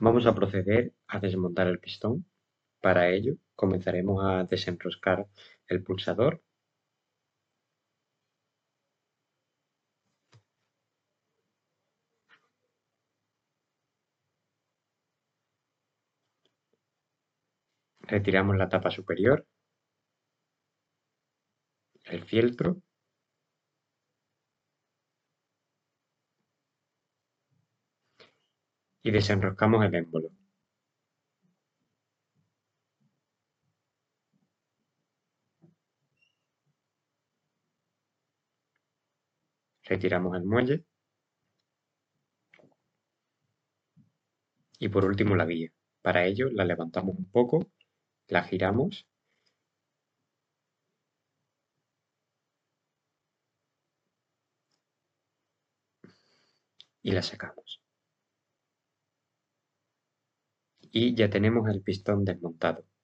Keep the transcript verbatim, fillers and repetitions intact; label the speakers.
Speaker 1: Vamos a proceder a desmontar el pistón. Para ello, comenzaremos a desenroscar el pulsador. Retiramos la tapa superior, el fieltro y desenroscamos el émbolo. Retiramos el muelle y por último la guía. Para ello la levantamos un poco, la giramos y la sacamos. Y ya tenemos el pistón desmontado.